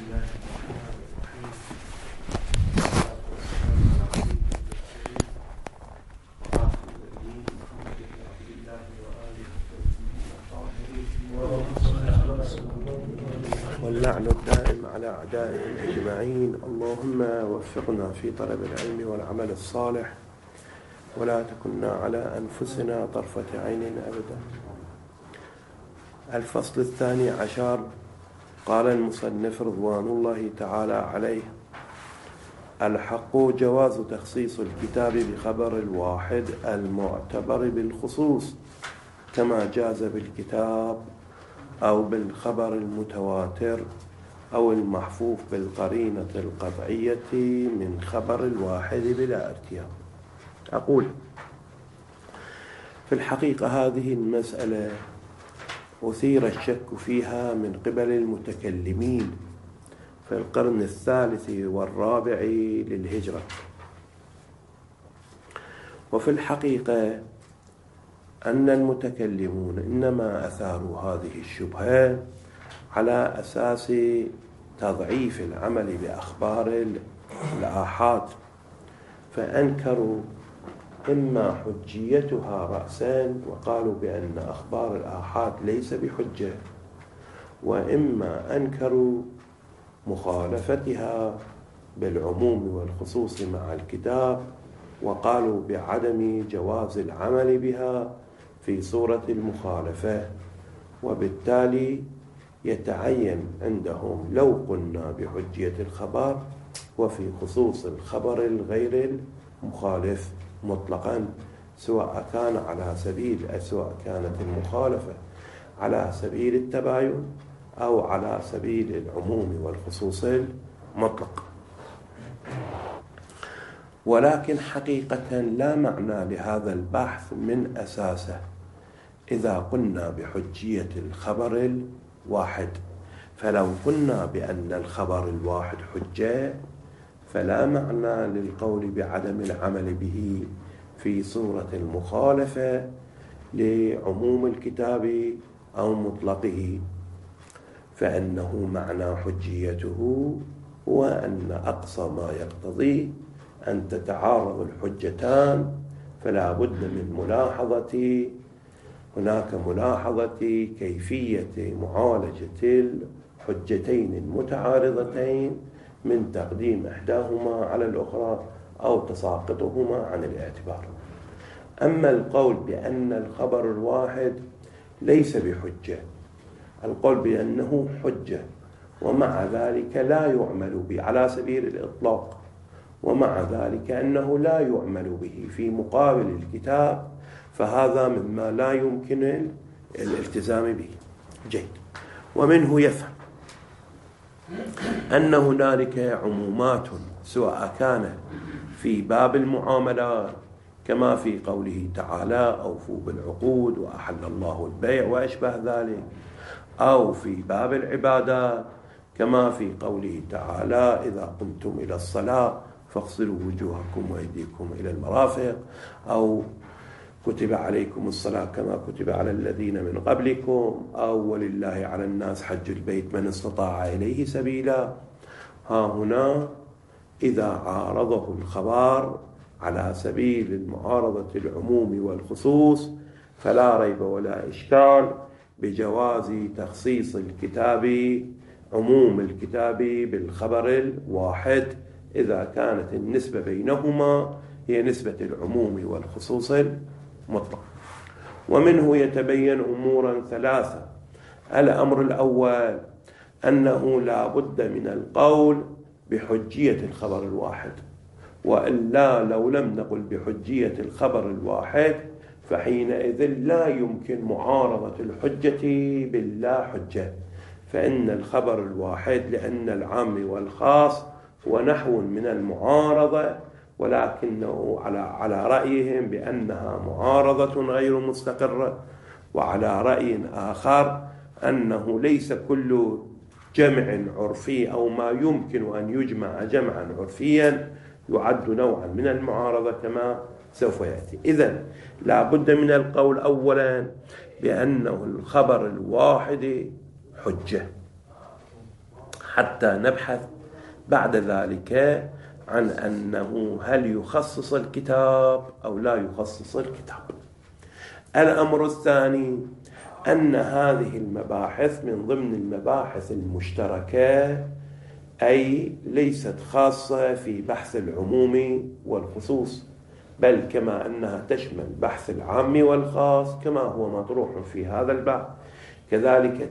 الله الرحمن الرحيم. والصلاة والسلام على سيد المرسلين محمد بن عبد الله وآله الطاهرين واللعن الدائم على أعدائهم أجمعين. اللهم وفقنا في طلب العلم والعمل الصالح ولا تكلنا على أنفسنا طرفة عين أبدا. الفصل 12. قال المصنف رضوان الله تعالى عليه: الحق جواز تخصيص الكتاب بخبر الواحد المعتبر بالخصوص كما جاز بالكتاب أو بالخبر المتواتر أو المحفوف بالقرينة القطعية من خبر الواحد بلا ارتياب. أقول في الحقيقة هذه المسألة أثير الشك فيها من قبل المتكلمين في القرن الثالث والرابع للهجرة، وفي الحقيقة أن المتكلمون إنما أثاروا هذه الشبهة على أساس تضعيف العمل بأخبار الآحاد، فأنكروا إما حجيتها رأسا وقالوا بأن أخبار الآحاد ليس بحجة، وإما أنكروا مخالفتها بالعموم والخصوص مع الكتاب وقالوا بعدم جواز العمل بها في صورة المخالفة، وبالتالي يتعين عندهم لو قلنا بحجية الخبر وفي خصوص الخبر الغير المخالف مطلقا، سواء كانت المخالفة على سبيل التباين أو على سبيل العموم والخصوص المطلق. ولكن حقيقة لا معنى لهذا البحث من أساسه إذا قلنا بحجية الخبر الواحد، فلو قلنا بأن الخبر الواحد حجة فلا معنى للقول بعدم العمل به في صورة المخالفة لعموم الكتاب أو مطلقه، فإنه معنى حجيته هو أن أقصى ما يقتضي أن تتعارض الحجتان، فلا بد من ملاحظة كيفية معالجة الحجتين المتعارضتين من تقديم إحداهما على الأخرى أو تساقطهما عن الاعتبار. أما القول بأن الخبر الواحد ليس بحجة، القول بأنه حجة ومع ذلك لا يعمل به على سبيل الإطلاق، ومع ذلك أنه لا يعمل به في مقابل الكتاب، فهذا مما لا يمكن الالتزام به. جيد. ومنه يفهم أن هنالك عمومات سواء كان في باب المعاملات كما في قوله تعالى أوفوا بالعقود وأحل الله البيع وأشبه ذلك، أو في باب العبادات كما في قوله تعالى إذا قمتم إلى الصلاة فاغسلوا وجوهكم وأيديكم إلى المرافق، أو كتب عليكم الصلاة كما كتب على الذين من قبلكم، أو ولله على الناس حج البيت من استطاع إليه سبيلا. ها هنا إذا عارضه الخبر على سبيل المعارضة العموم والخصوص فلا ريب ولا إشكال بجواز تخصيص عموم الكتاب بالخبر الواحد إذا كانت النسبة بينهما هي نسبة العموم والخصوص المطلق. ومنه يتبين أمورا ثلاثة. الأمر الأول أنه لا بد من القول بحجية الخبر الواحد، وإلا لو لم نقل بحجية الخبر الواحد فحينئذ لا يمكن معارضة الحجة باللا حجة، فإن الخبر الواحد لأن العام والخاص هو نحو من المعارضة، ولكنه على رأيهم بأنها معارضة غير مستقرة، وعلى رأي آخر أنه ليس كل جمع عرفي أو ما يمكن أن يجمع جمعا عرفيا يعد نوعا من المعارضة كما سوف يأتي. إذن لا بد من القول أولا بأنه الخبر الواحد حجة. حتى نبحث بعد ذلك عن أنه هل يخصص الكتاب أو لا يخصص الكتاب. الأمر الثاني أن هذه المباحث من ضمن المباحث المشتركة، أي ليست خاصة في بحث العموم والخصوص، بل كما أنها تشمل بحث العام والخاص كما هو مطروح في هذا البحث، كذلك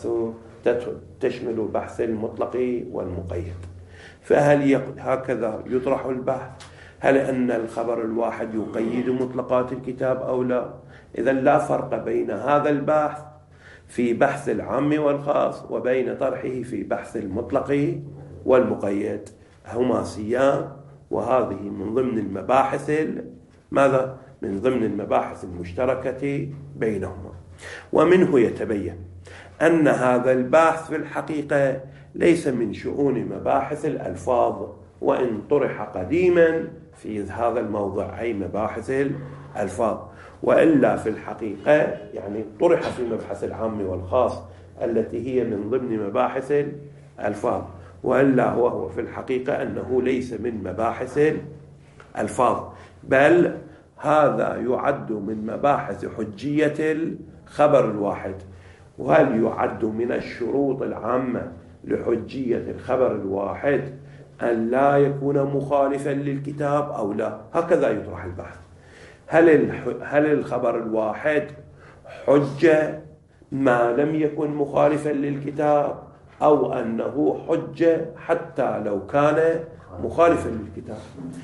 تشمل بحث المطلق والمقيد. فهل هكذا يطرح البحث؟ هل أن الخبر الواحد يقيد مطلقات الكتاب أو لا؟ إذن لا فرق بين هذا البحث في بحث العام والخاص وبين طرحه في بحث المطلق والمقيد، هما سيان، وهذه من ضمن المباحث ماذا؟ من ضمن المباحث المشتركة بينهما. ومنه يتبين أن هذا البحث في الحقيقة ليس من شؤون مباحث الألفاظ، وإن طرح قديما في هذا الموضع أي مباحث الألفاظ، وإلا في الحقيقة يعني طرح في مبحث العام والخاص التي هي من ضمن مباحث الألفاظ، وإلا هو في الحقيقة أنه ليس من مباحث الألفاظ، بل هذا يعد من مباحث حجية الخبر الواحد. وهل يعد من الشروط العامة لحجية الخبر الواحد أن لا يكون مخالفا للكتاب أو لا؟ هكذا يطرح البحث. هل الخبر الواحد حجة ما لم يكن مخالفا للكتاب، أو أنه حجة حتى لو كان مخالفا للكتاب؟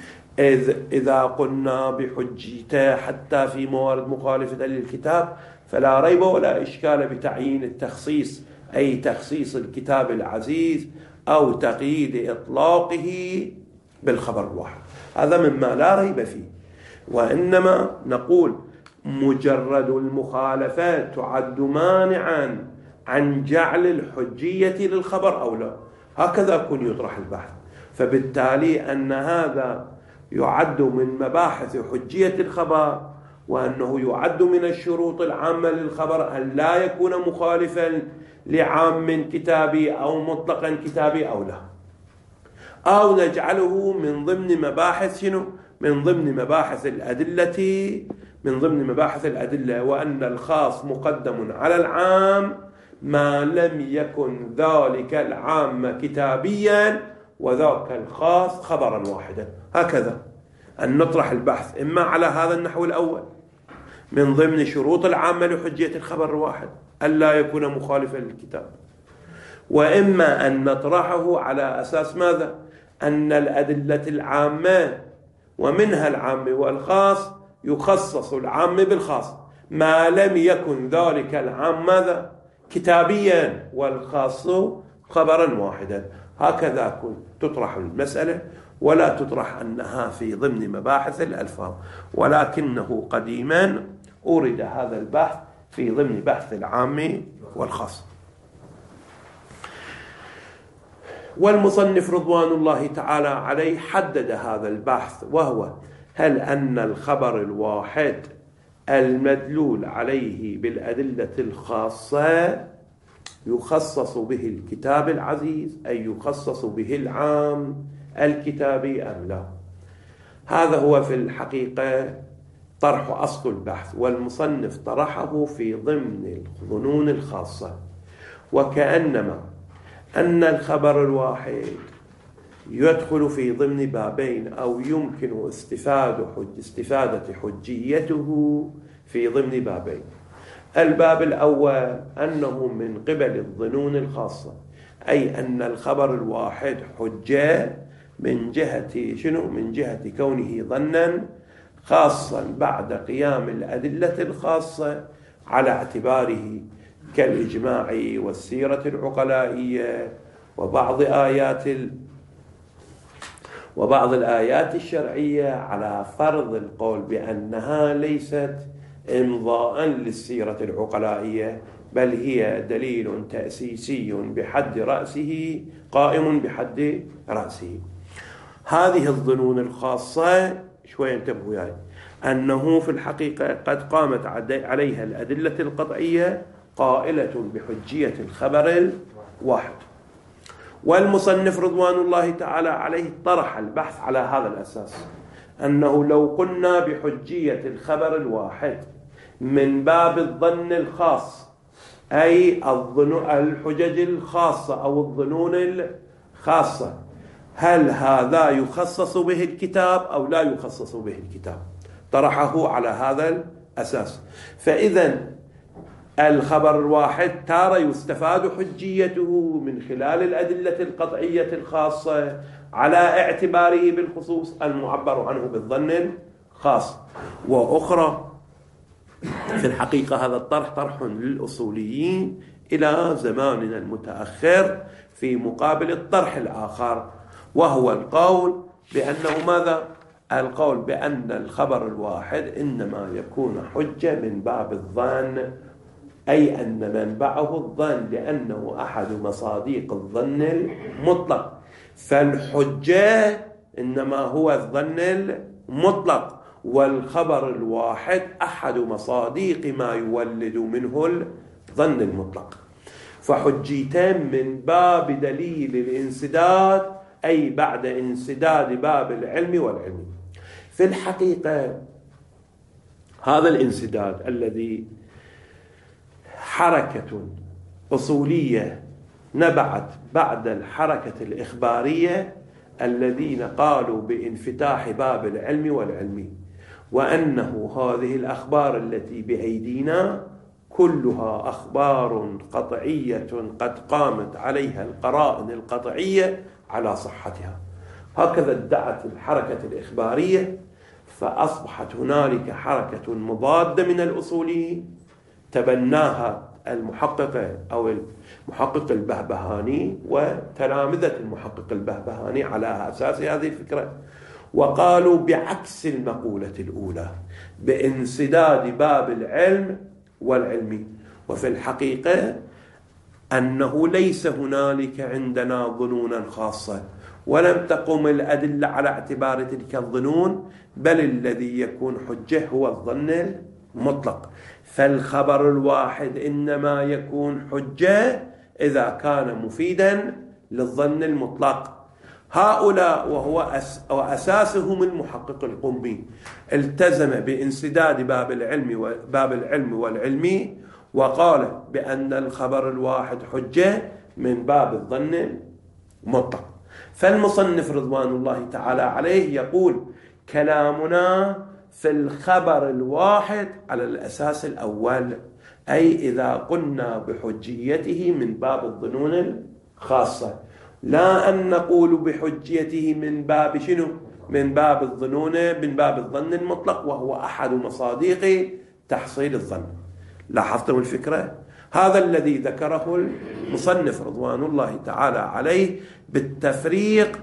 إذا قلنا بحجيته حتى في موارد مخالفة للكتاب فلا ريب ولا إشكال بتعيين التخصيص، أي تخصيص الكتاب العزيز أو تقييد إطلاقه بالخبر الواحد، هذا مما لا ريب فيه. وإنما نقول مجرد المخالفة تعد مانعا عن جعل الحجية للخبر أو لا، هكذا يكون يطرح البحث. فبالتالي أن هذا يعد من مباحث حجية الخبر، وأنه يعد من الشروط العامة للخبر أن لا يكون مخالفا لعام كتابي أو مطلقا كتابي أو لا، أو نجعله من ضمن مباحث شنو؟ من ضمن مباحث الأدلة، من ضمن مباحث الأدلة، وأن الخاص مقدم على العام ما لم يكن ذلك العام كتابيا وذاك الخاص خبرا واحدا. هكذا أن نطرح البحث إما على هذا النحو الأول من ضمن شروط العامة لحجية الخبر الواحد ألا يكون مخالفا للكتاب، وإما أن نطرحه على أساس ماذا؟ أن الأدلة العامة ومنها العام والخاص يخصص العام بالخاص ما لم يكن ذلك العام ماذا؟ كتابيا والخاص خبرا واحدا. هكذا تطرح المسألة، ولا تطرح أنها في ضمن مباحث الألفاظ، ولكنه قديما أورد هذا البحث في ضمن بحث العام والخاص. والمصنف رضوان الله تعالى عليه حدد هذا البحث، وهو هل أن الخبر الواحد المدلول عليه بالأدلة الخاصة يخصص به الكتاب العزيز، أي يخصص به العام الكتابي أم لا؟ هذا هو في الحقيقة طرح أصل البحث، والمصنف طرحه في ضمن الظنون الخاصة، وكأنما أن الخبر الواحد يدخل في ضمن بابين، أو يمكن استفادة حجيته في ضمن بابين. الباب الأول أنه من قبل الظنون الخاصة، أي أن الخبر الواحد حجة من جهة شنو؟ من جهة كونه ظنا خاصا بعد قيام الأدلة الخاصة على اعتباره، كالإجماع والسيرة العقلائية وبعض الآيات الشرعية، على فرض القول بأنها ليست إمضاء للسيرة العقلائية، بل هي دليل تأسيسي بحد رأسه قائم بحد رأسه. هذه الظنون الخاصة شوي انتبهوا يعني أنه في الحقيقة قد قامت عليها الأدلة القطعية قائلة بحجية الخبر الواحد، والمصنف رضوان الله تعالى عليه طرح البحث على هذا الأساس، أنه لو قلنا بحجية الخبر الواحد من باب الظن الخاص، أي الحجج الخاصة أو الظنون الخاصة، هل هذا يخصص به الكتاب أو لا يخصص به الكتاب؟ طرحه على هذا الأساس. فإذا الخبر الواحد تارة يستفاد حجيته من خلال الأدلة القطعية الخاصة على اعتباره بالخصوص المعبر عنه بالظن الخاص، وأخرى في الحقيقة هذا الطرح طرح للأصوليين إلى زماننا المتأخر في مقابل الطرح الآخر، وهو القول بأنه ماذا؟ القول بأن الخبر الواحد إنما يكون حجة من باب الظن، أي أن منبعه الظن لأنه أحد مصاديق الظن المطلق، فالحجة إنما هو الظن المطلق، والخبر الواحد أحد مصاديق ما يولد منه الظن المطلق. فحجيتين من باب دليل الانسداد، أي بعد انسداد باب العلم والعلم. في الحقيقة هذا الانسداد الذي حركة أصولية نبعت بعد الحركة الإخبارية الذين قالوا بانفتاح باب العلم والعلم، وأنه هذه الأخبار التي بأيدينا كلها أخبار قطعية قد قامت عليها القرائن القطعية على صحتها. هكذا ادعت الحركة الإخبارية، فأصبحت هنالك حركة مضادة من الأصوليين تبناها المحقق أو المحقق البهبهاني وتلامذة المحقق البهبهاني على أساس هذه الفكرة، وقالوا بعكس المقولة الأولى بانسداد باب العلم والعلم. وفي الحقيقة أنه ليس هنالك عندنا ظنونا خاصة، ولم تقم الأدلة على اعتبار تلك الظنون، بل الذي يكون حجة هو الظن المطلق. فالخبر الواحد إنما يكون حجة إذا كان مفيدا للظن المطلق. هؤلاء وهو أساسهم المحقق القمي التزم بانسداد باب العلم والعلم، وقال بأن الخبر الواحد حجة من باب الظن المطلق. فالمصنف رضوان الله تعالى عليه يقول كلامنا في الخبر الواحد على الأساس الأول، أي إذا قلنا بحجيته من باب الظنون الخاصة، لا أن نقول بحجيته من باب شنو؟ من باب الظنون، من باب الظن المطلق، وهو أحد مصاديق تحصيل الظن. لاحظتم الفكرة؟ هذا الذي ذكره المصنف رضوان الله تعالى عليه بالتفريق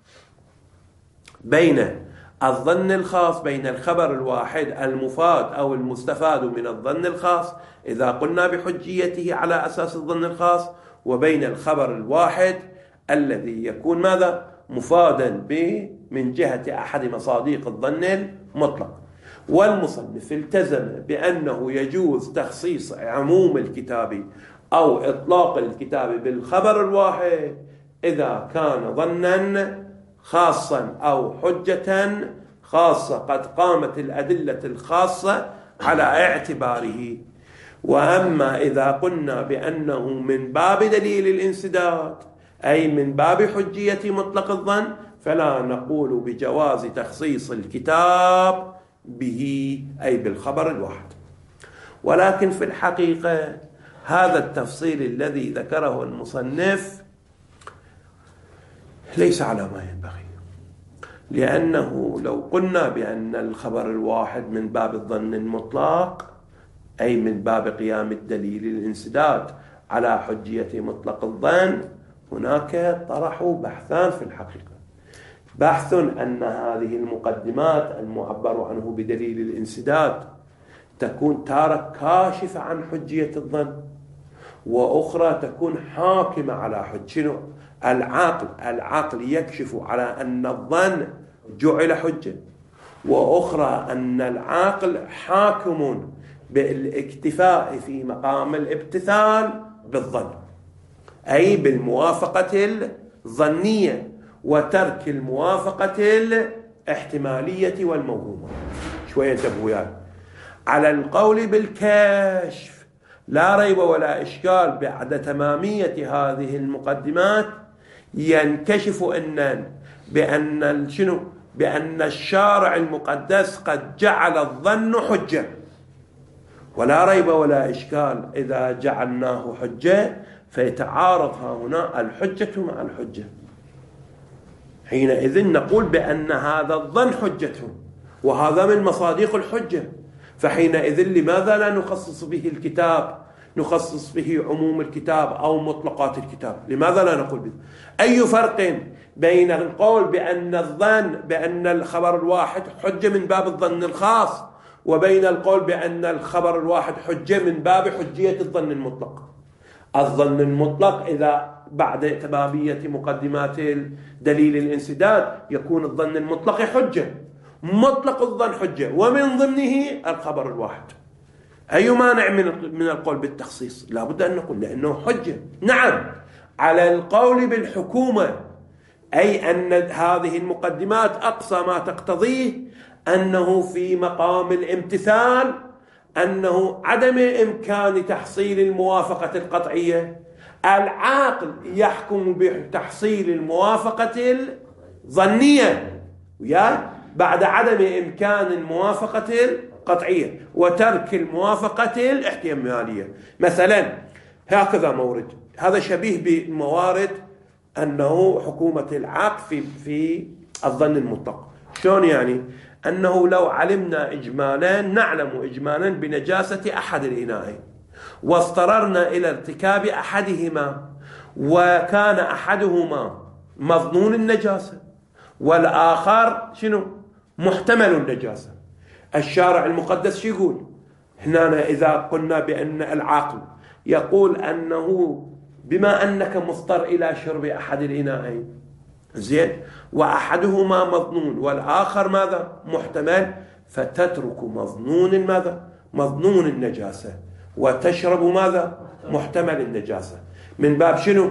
بين الظن الخاص، بين الخبر الواحد المفاد أو المستفاد من الظن الخاص إذا قلنا بحجيته على أساس الظن الخاص، وبين الخبر الواحد الذي يكون ماذا؟ مفادا من جهة أحد مصاديق الظن المطلق. والمصنف التزم بأنه يجوز تخصيص عموم الكتاب أو إطلاق الكتاب بالخبر الواحد إذا كان ظنا خاصا أو حجة خاصة قد قامت الأدلة الخاصة على اعتباره. وأما إذا قلنا بأنه من باب دليل الانسداد، أي من باب حجية مطلق الظن، فلا نقول بجواز تخصيص الكتاب به، أي بالخبر الواحد. ولكن في الحقيقة هذا التفصيل الذي ذكره المصنف ليس على ما ينبغي، لأنه لو قلنا بأن الخبر الواحد من باب الظن المطلق، أي من باب قيام الدليل الانسداد على حجية مطلق الظن، هناك طرحوا بحثان في الحقيقة. بحث أن هذه المقدمات المعبر عنه بدليل الانسداد تكون تارة كاشفة عن حجية الظن، وأخرى تكون حاكمة على حجة العقل يكشف على أن الظن جعل حجة، وأخرى أن العقل حاكم بالاكتفاء في مقام الابتثال بالظن، أي بالموافقة ظنية وترك الموافقة الاحتمالية والموهومة. شوية انتبهوا وياي. على القول بالكشف لا ريب ولا إشكال بعد تمامية هذه المقدمات ينكشف بأن الشارع المقدس قد جعل الظن حجة، ولا ريب ولا إشكال إذا جعلناه حجة فيتعارض هنا الحجة مع الحجة. حينئذ نقول بأن هذا الظن حجة وهذا من مصادق الحجة، فحينئذ لماذا لا نخصص به الكتاب، نخصص به عموم الكتاب أو مطلقات الكتاب؟ لماذا لا نقول به؟ أي فرق بين القول بأن الخبر الواحد حجة من باب الظن الخاص وبين القول بأن الخبر الواحد حجة من باب حجية الظن المطلق؟ الظن المطلق إذا بعد تمامية مقدمات دليل الانسداد يكون الظن المطلق حجة، مطلق الظن حجة، ومن ضمنه الخبر الواحد. أي مانع من القول بالتخصيص؟ لا بد أن نقول لأنه حجة. نعم، على القول بالحكومة، أي أن هذه المقدمات أقصى ما تقتضيه أنه في مقام الامتثال أنه عدم إمكان تحصيل الموافقة القطعية، العاقل يحكم بتحصيل الموافقة الظنية بعد عدم إمكان الموافقة القطعية وترك الموافقة الاحتمالية. مثلا هكذا مورد، هذا شبيه بموارد أنه حكومة العقل في الظن المطلق. شلون يعني؟ أنه لو علمنا إجمالا، نعلم إجمالا بنجاسة أحد الإناءين واضطررنا إلى ارتكاب أحدهما وكان أحدهما مظنون النجاسة والآخر محتمل النجاسة، الشارع المقدس شو يقول هنا؟ إذا قلنا بأن العاقل يقول أنه بما أنك مضطر إلى شرب أحد الإناءين زين وأحدهما مظنون والآخر ماذا؟ محتمل، فتترك مظنون ماذا؟ مظنون النجاسة وتشرب ماذا؟ محتمل النجاسة. من باب شنو؟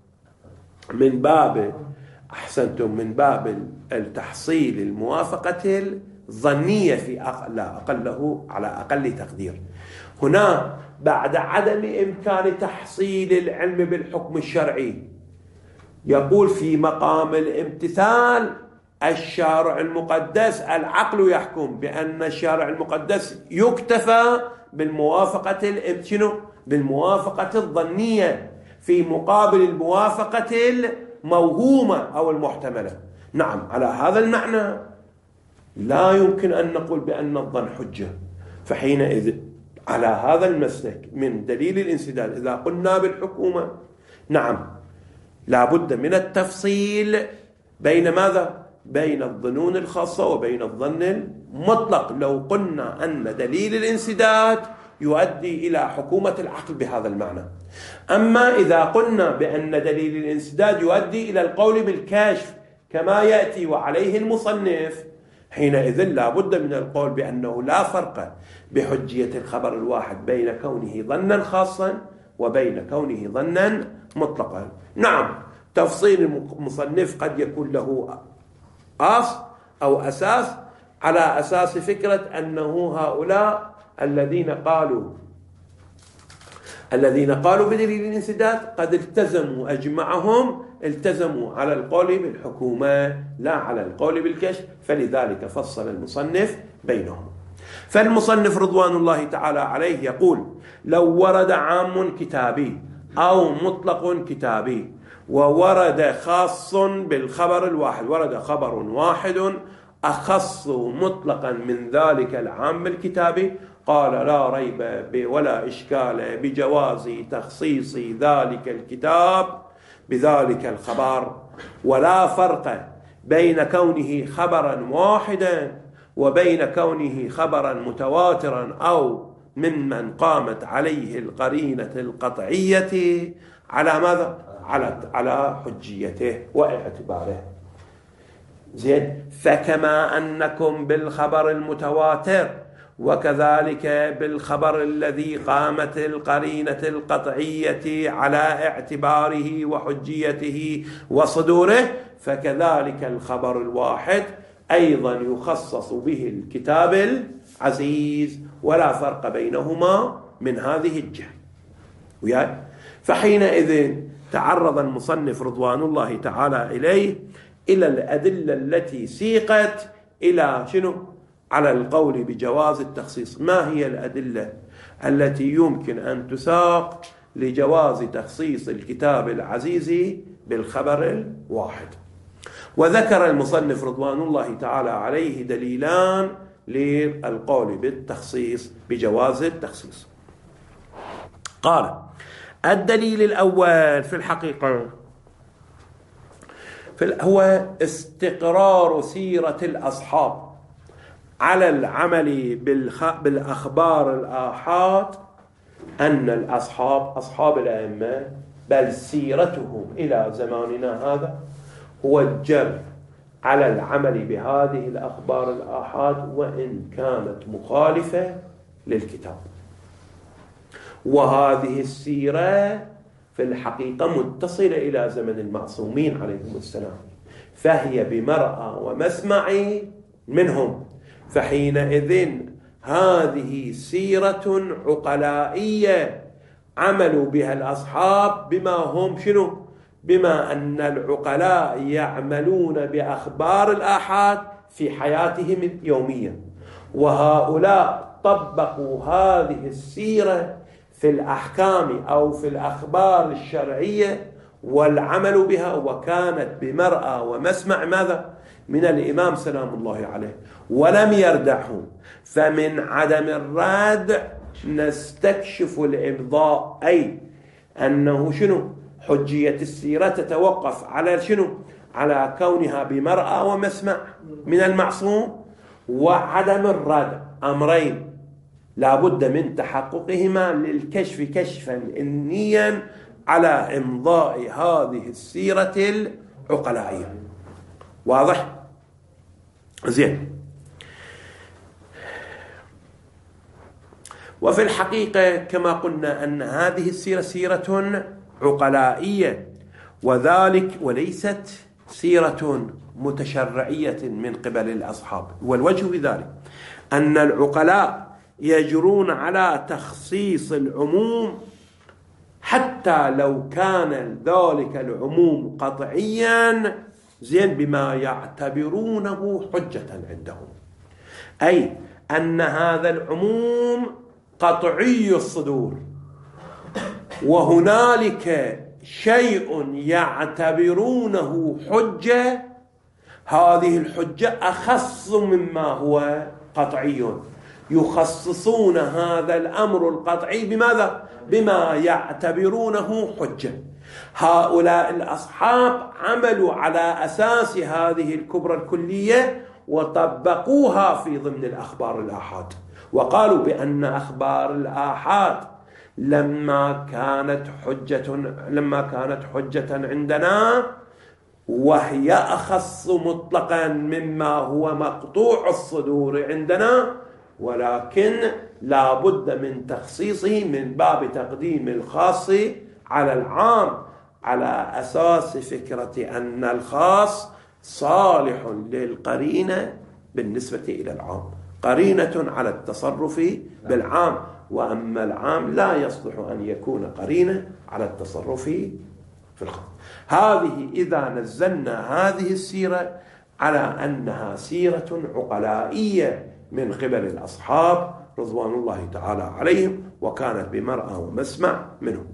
من باب أحسنتم، من باب التحصيل الموافقة الظنية في لا أقله على أقل تقدير. هنا بعد عدم إمكان تحصيل العلم بالحكم الشرعي يقول في مقام الامتثال الشارع المقدس، العقل يحكم بأن الشارع المقدس يكتفى بالموافقة بالموافقة الظنية في مقابل الموافقة الموهومة أو المحتملة. نعم، على هذا المعنى لا يمكن أن نقول بأن الظن حجة. فحينئذ على هذا المسلك من دليل الانسداد إذا قلنا بالحكومة، نعم لا بد من التفصيل بين ماذا؟ بين الظنون الخاصة وبين الظن المطلق. لو قلنا أن دليل الانسداد يؤدي إلى حكومة العقل بهذا المعنى، أما إذا قلنا بأن دليل الانسداد يؤدي إلى القول بالكشف كما يأتي وعليه المصنف، حينئذ لا بد من القول بأنه لا فرق بحجية الخبر الواحد بين كونه ظنا خاصا وبين كونه ظنا مطلقا. نعم، تفصيل المصنف قد يكون له أو أساس على أساس فكرة أنه هؤلاء الذين قالوا بدليل الانسداد قد التزموا أجمعهم التزموا على القول بالحكومة لا على القول بالكشف، فلذلك فصل المصنف بينهم. فالمصنف رضوان الله تعالى عليه يقول: لو ورد عام كتابي أو مطلق كتابي وورد خاص بالخبر الواحد، ورد خبر واحد أخص مطلقا من ذلك العام الكتابي، قال لا ريب ولا إشكال بجواز تخصيص ذلك الكتاب بذلك الخبر، ولا فرق بين كونه خبرا واحدا وبين كونه خبرا متواترا أو ممن قامت عليه القرينة القطعية على ماذا؟ على حجيته واعتباره. زين، فكما أنكم بالخبر المتواتر وكذلك بالخبر الذي قامت القرينة القطعية على اعتباره وحجيته وصدوره، فكذلك الخبر الواحد أيضا يخصص به الكتاب العزيز، ولا فرق بينهما من هذه الجهة. فحينئذ تعرض المصنف رضوان الله تعالى إليه إلى الأدلة التي سيقت إلى شنو؟ على القول بجواز التخصيص. ما هي الأدلة التي يمكن أن تساق لجواز تخصيص الكتاب العزيز بالخبر الواحد؟ وذكر المصنف رضوان الله تعالى عليه دليلان للقول بالتخصيص بجواز التخصيص. قال: الدليل الأول في الحقيقة هو استقرار سيرة الأصحاب على العمل بالأخبار الآحاد، أن الأصحاب أصحاب الأئمة بل سيرتهم إلى زماننا هذا هو الجر على العمل بهذه الأخبار الآحاد وإن كانت مخالفة للكتاب. وهذه السيرة في الحقيقة متصلة إلى زمن المعصومين عليهم السلام، فهي بمرأى ومسمع منهم. فحينئذ هذه سيرة عقلائية عملوا بها الأصحاب بما هم شنو؟ بما أن العقلاء يعملون بأخبار الآحاد في حياتهم اليومية، وهؤلاء طبقوا هذه السيرة في الأحكام أو في الأخبار الشرعية والعمل بها، وكانت بمرأى ومسمع ماذا؟ من الإمام سلام الله عليه، ولم يردعه. فمن عدم الردع نستكشف الإمضاء، أي أنه شنو؟ حجية السيرة تتوقف على شنو؟ على كونها بمرأى ومسمع من المعصوم، وعدم الردع. أمرين لا بد من تحققهما للكشف كشفا إنيا على إمضاء هذه السيرة العقلائية. واضح؟ زين. وفي الحقيقة كما قلنا أن هذه السيرة سيرة عقلائية، وذلك وليست سيرة متشرعية من قبل الأصحاب. والوجه في ذلك أن العقلاء يجرون على تخصيص العموم حتى لو كان ذلك العموم قطعيا زين بما يعتبرونه حجة عندهم، أي أن هذا العموم قطعي الصدور، وهنالك شيء يعتبرونه حجة، هذه الحجة أخص مما هو قطعي، يخصصون هذا الأمر القطعي بماذا؟ بما يعتبرونه حجة. هؤلاء الأصحاب عملوا على أساس هذه الكبرى الكلية وطبقوها في ضمن الأخبار الآحاد، وقالوا بأن أخبار الآحاد لما كانت حجة عندنا وهي أخص مطلقا مما هو مقطوع الصدور عندنا، ولكن لا بد من تخصيصه من باب تقديم الخاص على العام، على أساس فكرة أن الخاص صالح للقرينة بالنسبة إلى العام، قرينة على التصرف بالعام، وأما العام لا يصلح أن يكون قرينة على التصرف في الخاص. هذه إذا نزلنا هذه السيرة على أنها سيرة عقلائية من قبل الأصحاب رضوان الله تعالى عليهم، وكانت بمرأى ومسمع منهم.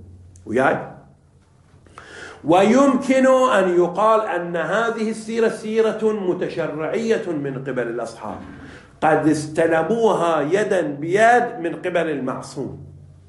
ويمكن أن يقال أن هذه السيرة سيرة متشرعية من قبل الأصحاب، قد استلموها يدا بيد من قبل المعصوم،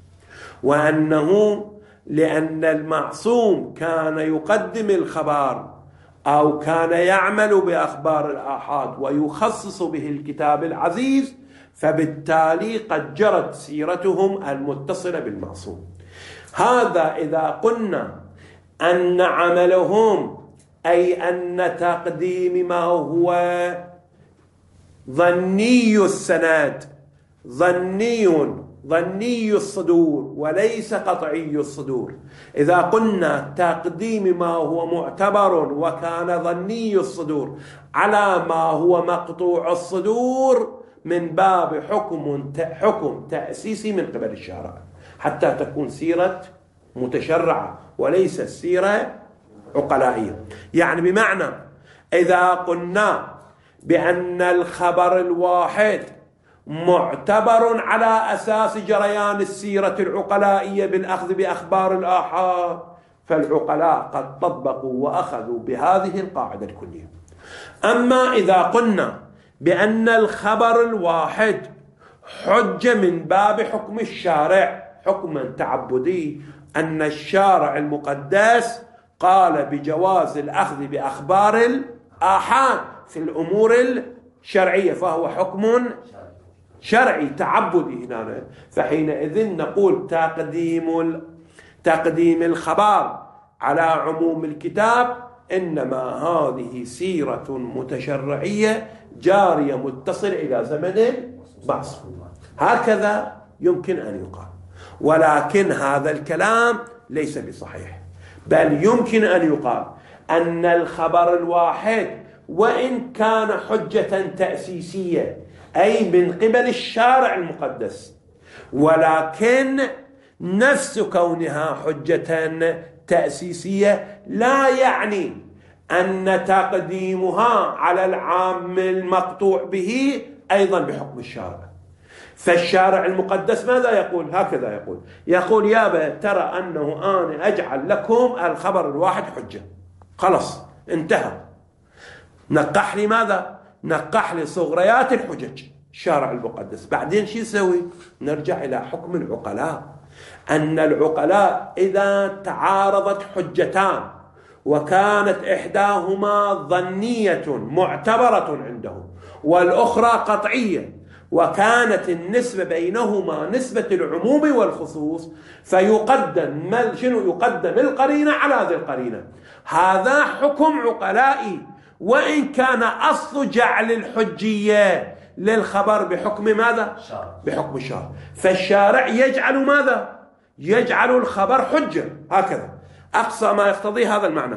وأنه لأن المعصوم كان يقدم الخبر أو كان يعمل بأخبار الآحاد ويخصص به الكتاب العزيز، فبالتالي قد جرت سيرتهم المتصلة بالمعصوم. هذا إذا قلنا أن عملهم أي أن تقديم ما هو ظني السند ظني الصدور وليس قطعي الصدور. إذا قلنا تقديم ما هو معتبر وكان ظني الصدور على ما هو مقطوع الصدور من باب حكم تأسيسي من قبل الشارع، حتى تكون سيرة متشرعة وليس سيرة عقلائية. يعني بمعنى إذا قلنا بأن الخبر الواحد معتبر على أساس جريان السيرة العقلائية بالأخذ بأخبار الآحاد، فالعقلاء قد طبقوا وأخذوا بهذه القاعدة الكلية. أما إذا قلنا بأن الخبر الواحد حجة من باب حكم الشارع حكما تعبدي، أن الشارع المقدس قال بجواز الأخذ بأخبار الآحاد في الأمور الشرعية، فهو حكم شرعي تعبدي هنا، فحينئذ نقول تقديم الخبر على عموم الكتاب إنما هذه سيرة متشرعية جارية متصل إلى زمن معصوم. هكذا يمكن أن يقال، ولكن هذا الكلام ليس بصحيح، بل يمكن أن يقال أن الخبر الواحد وإن كان حجة تأسيسية أي من قبل الشارع المقدس، ولكن نفس كونها حجة تأسيسية لا يعني أن تقديمها على العام المقطوع به أيضا بحكم الشارع. فالشارع المقدس ماذا يقول؟ هكذا يقول يابا ترى أنه أنا أجعل لكم الخبر الواحد حجة، خلص انتهى. نقح لي ماذا؟ نقح لي صغريات الحجج الشارع المقدس. بعدين شو يسوي؟ نرجع إلى حكم العقلاء، أن العقلاء إذا تعارضت حجتان وكانت إحداهما ظنية معتبرة عندهم والأخرى قطعية، وكانت النسبة بينهما نسبة العموم والخصوص، فيقدم يقدم القرينة على ذي القرينة. هذا حكم عقلائي، وإن كان أصل جعل الحجية للخبر بحكم ماذا؟ بحكم الشارع. فالشارع يجعل ماذا؟ يجعل الخبر حجة، هكذا أقصى ما يقتضي هذا المعنى.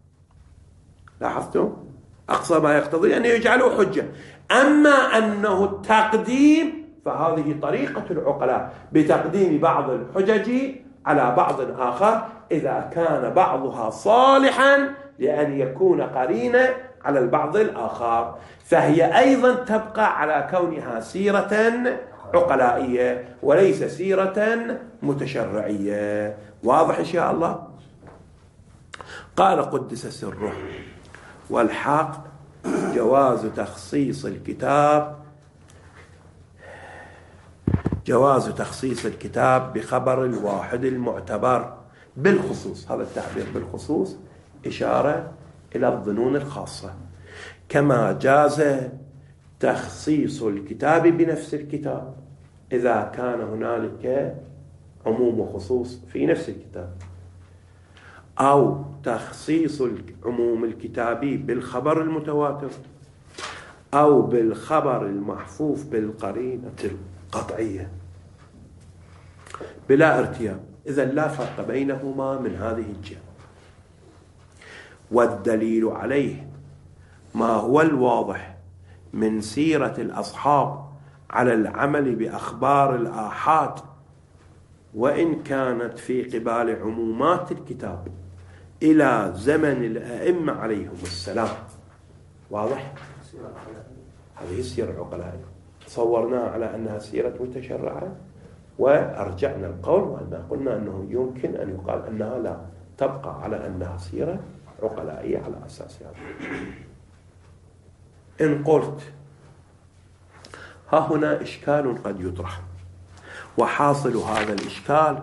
لاحظتم؟ أقصى ما يقتضي أن يجعله حجة. أما أنه التقديم فهذه طريقة العقلاء بتقديم بعض الحجج على بعض آخر إذا كان بعضها صالحا لأن يكون قرينة على البعض الآخر، فهي أيضا تبقى على كونها سيرة عقلائية وليس سيرة متشرعية. واضح إن شاء الله؟ قال قدس سره: والحق جواز تخصيص الكتاب بخبر الواحد المعتبر بالخصوص. هذا التعبير بالخصوص إشارة إلى الظنون الخاصة، كما جاز تخصيص الكتاب بنفس الكتاب إذا كان هنالك عموم وخصوص في نفس الكتاب، أو تخصيص عموم الكتاب بالخبر المتواتر أو بالخبر المحفوف بالقرينة القطعية بلا ارتياب. إذن لا فرق بينهما من هذه الجهة. والدليل عليه ما هو الواضح من سيرة الأصحاب على العمل بأخبار الآحاد وإن كانت في قبال عمومات الكتاب إلى زمن الأئمة عليهم السلام. واضح؟ هذه السيرة العقلائية تصورناها على أنها سيرة متشرعة، وأرجعنا القول وأننا قلنا أنه يمكن أن يقال أنها لا تبقى على أنها سيرة عقلائية على أساس هذا. إن قلت ها هنا إشكال قد يطرح، وحاصل هذا الإشكال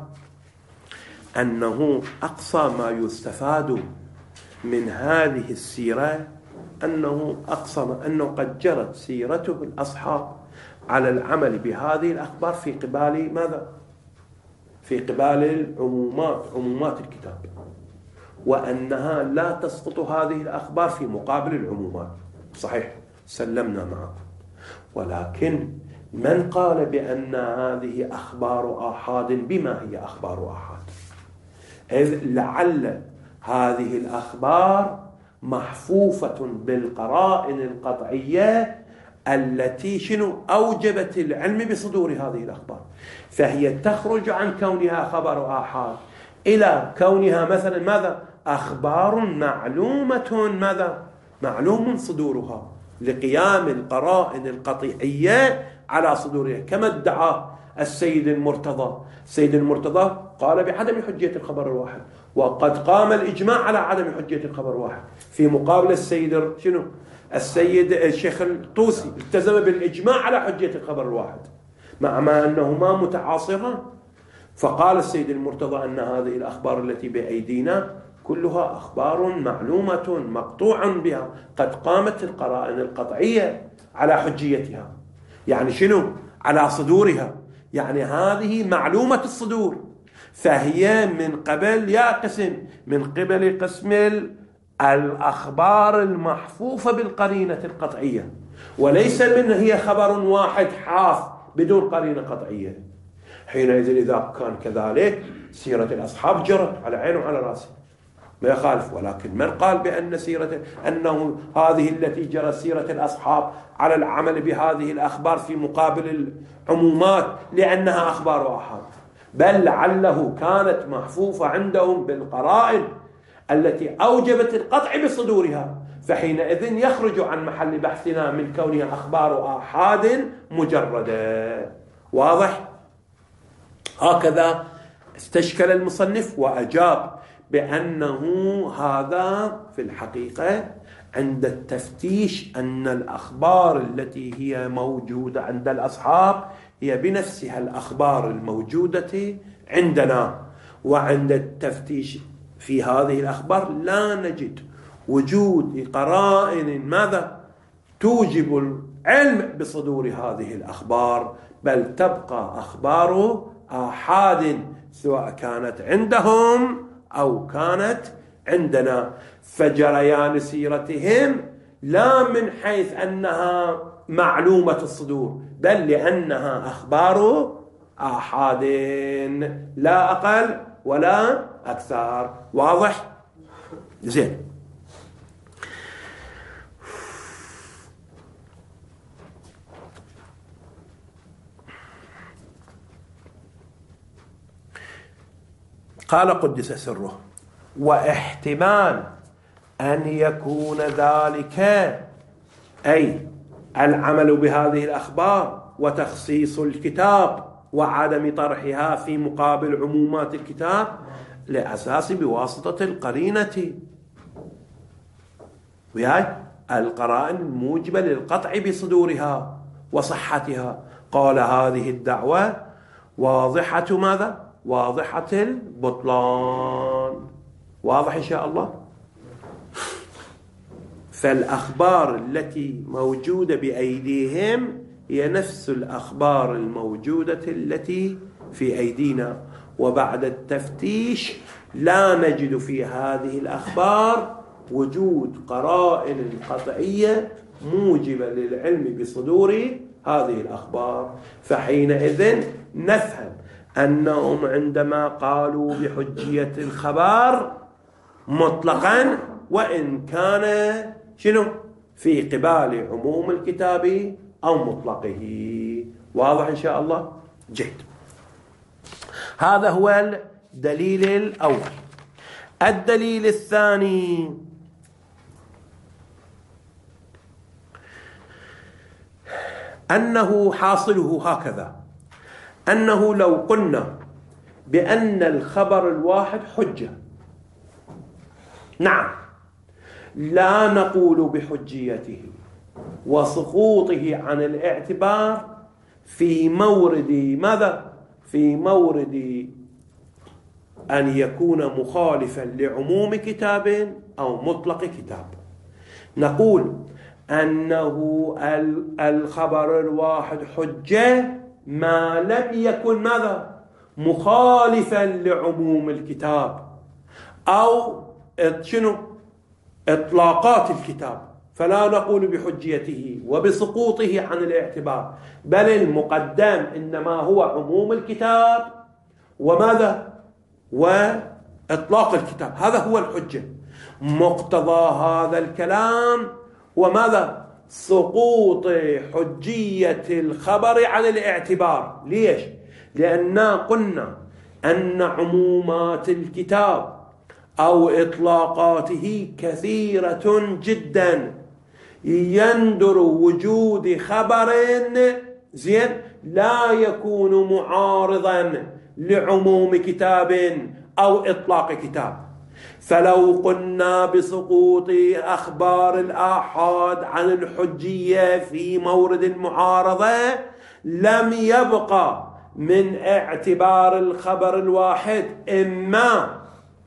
أنه أقصى ما يستفاد من هذه السيرة أنه قد جرت سيرته الأصحاب على العمل بهذه الأخبار في قبال ماذا؟ في قبال عمومات الكتاب، وأنها لا تسقط هذه الأخبار في مقابل العمومات. صحيح، سلمنا معكم، ولكن من قال بأن هذه أخبار آحاد؟ بما هي أخبار آحاد؟ إذ لعل هذه الأخبار محفوفة بالقرائن القطعية التي أوجبت العلم بصدور هذه الأخبار، فهي تخرج عن كونها خبر آحاد إلى كونها مثلا ماذا؟ أخبار معلومة، ماذا؟ معلوم صدورها لقيام القرائن القطعية على صدورها، كما ادعى السيد المرتضى. السيد المرتضى قال بعدم حجية الخبر الواحد، وقد قام الإجماع على عدم حجية الخبر الواحد، في مقابل السيد الشيخ الطوسي التزم بالإجماع على حجية الخبر الواحد، مع أنهما متعاصران. فقال السيد المرتضى أن هذه الأخبار التي بأيدينا كلها أخبار معلومة مقطوع بها، قد قامت القرائن القطعية على حجيتها، يعني على صدورها، يعني هذه معلومة الصدور، فهي من قبل من قبل قسم الأخبار المحفوفة بالقرينة القطعية، وليس من هي خبر واحد حاف بدون قرينة قطعية. حينئذ إذا كان كذلك سيرة الأصحاب جرت على عين وعلى رأسه، ما يخالف. ولكن من قال بأن أنه هذه التي جرت سيرة الأصحاب على العمل بهذه الأخبار في مقابل العمومات لأنها أخبار آحاد، بل لعله كانت محفوفة عندهم بالقرائن التي أوجبت القطع بصدورها، فحينئذ يخرج عن محل بحثنا من كونها أخبار آحاد مجردة. واضح؟ هكذا استشكل المصنف وأجاب بأنه هذا في الحقيقة عند التفتيش أن الأخبار التي هي موجودة عند الأصحاب هي بنفسها الأخبار الموجودة عندنا، وعند التفتيش في هذه الأخبار لا نجد وجود قرائن ماذا توجب العلم بصدور هذه الأخبار، بل تبقى أخبار آحاد سواء كانت عندهم أو كانت عندنا، فجريان سيرتهم لا من حيث أنها معلومة الصدور، بل لأنها أخبار آحاد لا أقل ولا أكثر. واضح؟ زين. قال قدس سره: واحتمال أن يكون ذلك أي العمل بهذه الأخبار وتخصيص الكتاب وعدم طرحها في مقابل عمومات الكتاب لأساس بواسطة القرينة، وهي القرائن الموجبة للقطع بصدورها وصحتها. قال هذه الدعوة واضحة ماذا؟ واضحة البطلان. واضح إن شاء الله. فالأخبار التي موجودة بأيديهم هي نفس الأخبار الموجودة التي في أيدينا، وبعد التفتيش لا نجد في هذه الأخبار وجود قرائن قطعية موجبة للعلم بصدور هذه الأخبار، فحينئذ نفهم أنهم عندما قالوا بحجية الخبر مطلقا وإن كان في قبال عموم الكتاب أو مطلقه. واضح إن شاء الله؟ جيد. هذا هو الدليل الأول. الدليل الثاني: أنه حاصله هكذا، أنه لو قلنا بأن الخبر الواحد حجة، نعم، لا نقول بحجيته وسقوطه عن الاعتبار في مورد ماذا؟ في مورد أن يكون مخالفا لعموم كتاب أو مطلق كتاب. نقول أنه الخبر الواحد حجة ما لم يكن ماذا؟ مخالفا لعموم الكتاب أو إطلاقات الكتاب، فلا نقول بحجيته وبسقوطه عن الاعتبار، بل المقدم إنما هو عموم الكتاب وماذا؟ وإطلاق الكتاب، هذا هو الحجة. مقتضى هذا الكلام وماذا؟ سقوط حجية الخبر عن الاعتبار. ليش؟ لأننا قلنا أن عمومات الكتاب أو إطلاقاته كثيرة جدا، يندر وجود خبر زين لا يكون معارضا لعموم كتاب أو إطلاق كتاب. فلو قلنا بسقوط أخبار الآحاد عن الحجية في مورد المعارضة لم يبقى من اعتبار الخبر الواحد إما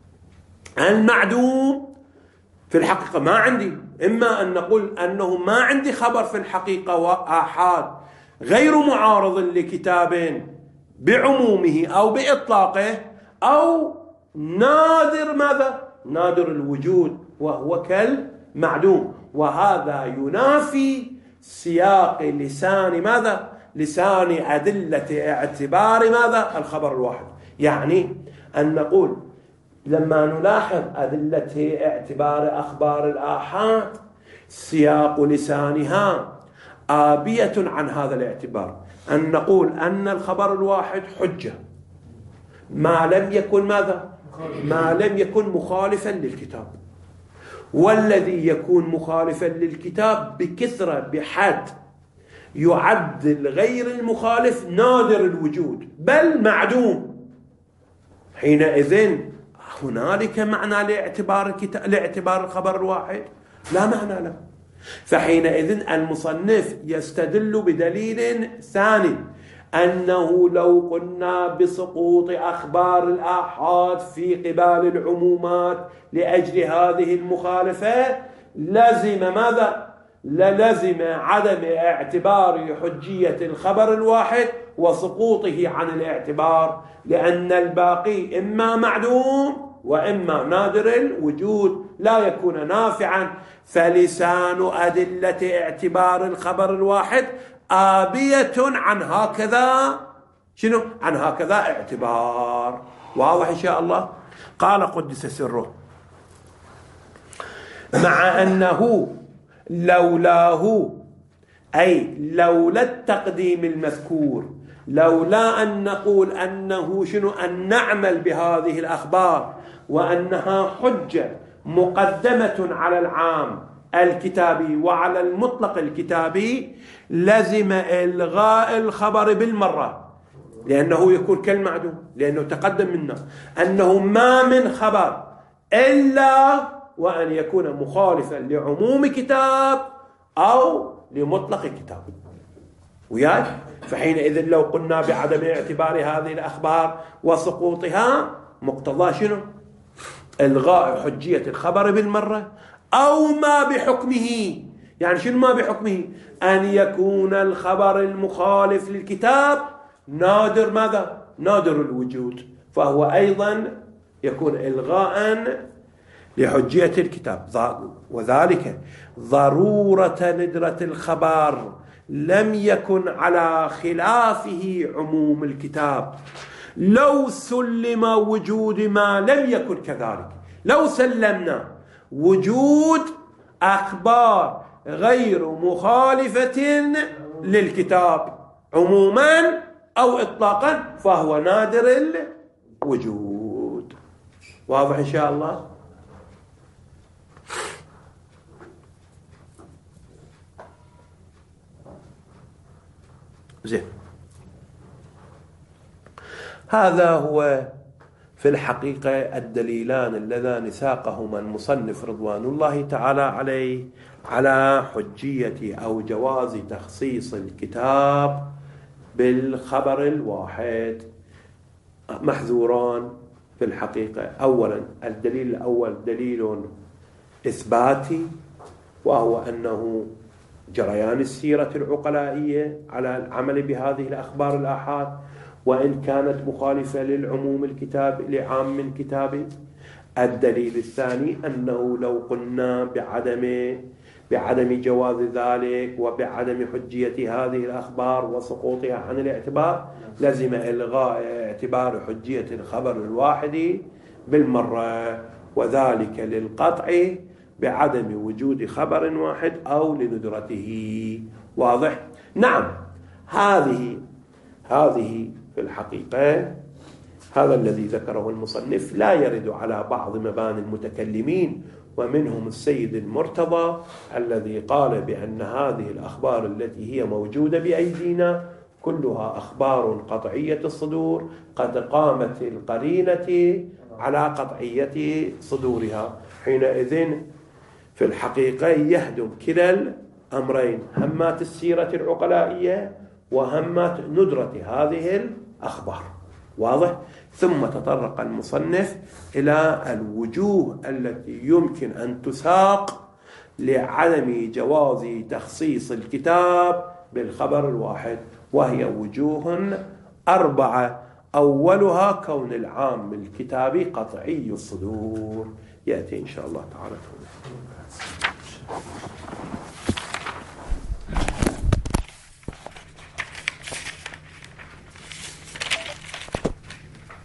المعدوم في الحقيقة ما عندي، إما أن نقول أنه ما عندي خبر في الحقيقة وآحاد غير معارض لكتاب بعمومه أو بإطلاقه، أو نادر ماذا؟ نادر الوجود وهو كالمعدوم. وهذا ينافي سياق لسان ماذا؟ لسان أدلة اعتبار ماذا؟ الخبر الواحد. يعني أن نقول لما نلاحظ أدلة اعتبار أخبار الآحاد سياق لسانها آبية عن هذا الاعتبار، أن نقول أن الخبر الواحد حجة ما لم يكن ماذا؟ ما لم يكن مخالفا للكتاب. والذي يكون مخالفا للكتاب بكثرة بحد يعد الغير المخالف نادر الوجود بل معدوم. حينئذ هنالك معنى لاعتبار الخبر الواحد؟ لا معنى له. فحينئذ المصنف يستدل بدليل ثاني، أنه لو قلنا بسقوط أخبار الآحاد في قبال العمومات لأجل هذه المخالفة لزم ماذا؟ للزم عدم اعتبار حجية الخبر الواحد وسقوطه عن الاعتبار، لأن الباقي إما معدوم وإما نادر الوجود لا يكون نافعا. فلسان أدلة اعتبار الخبر الواحد آبية عن هكذا شنو؟ عن هكذا اعتبار. واضح إن شاء الله؟ قال قدس سره: مع أنه لولاه، أي لولا التقديم المذكور، لولا أن نقول أنه شنو؟ أن نعمل بهذه الأخبار وأنها حجة مقدمة على العام الكتابي وعلى المطلق الكتابي، لزم إلغاء الخبر بالمرة، لأنه يكون كالمعدوم، لأنه تقدم منا أنه ما من خبر إلا وأن يكون مخالفا لعموم كتاب أو لمطلق كتاب. وياك؟ فحينئذ لو قلنا بعدم اعتبار هذه الأخبار وسقوطها مقتضى شنو؟ إلغاء حجية الخبر بالمرة، أو ما بحكمه. يعني شنو ما بحكمه؟ أن يكون الخبر المخالف للكتاب نادر ماذا؟ نادر الوجود، فهو أيضا يكون إلغاء لحجية الكتاب. وذلك ضرورة ندرة الخبر لم يكن على خلافه عموم الكتاب. لو سلم وجود ما لم يكن كذلك، لو سلمنا وجود أخبار غير مخالفة للكتاب عموما أو إطلاقا فهو نادر الوجود. واضح إن شاء الله؟ زين، هذا هو في الحقيقة الدليلان اللذان ساقهما المصنف رضوان الله تعالى عليه على حجية أو جواز تخصيص الكتاب بالخبر الواحد. محذوران في الحقيقة. أولا الدليل الأول دليل إثباتي، وهو أنه جريان السيرة العقلائية على العمل بهذه الأخبار الآحاد وإن كانت مخالفة للعموم الكتاب لعام من كتابه. الدليل الثاني أنه لو قلنا بعدم بعدم جواز ذلك وبعدم حجية هذه الأخبار وسقوطها عن الاعتبار، لزم إلغاء اعتبار حجية الخبر الواحد بالمرة، وذلك للقطع بعدم وجود خبر واحد أو لندرته. واضح؟ نعم، هذه في الحقيقة هذا الذي ذكره المصنف لا يرد على بعض مباني المتكلمين، ومنهم السيد المرتضى الذي قال بأن هذه الأخبار التي هي موجودة بأيدينا كلها أخبار قطعية الصدور قد قامت القرينة على قطعية صدورها. حينئذ في الحقيقة يهدم كلا الأمرين، همات السيرة العقلائية وهمات ندرة هذه الأخبار. واضح؟ ثم تطرق المصنف إلى الوجوه التي يمكن أن تساق لعدم جواز تخصيص الكتاب بالخبر الواحد، وهي وجوه 4. أولها كون العام الكتابي قطعي الصدور، يأتي إن شاء الله تعالى.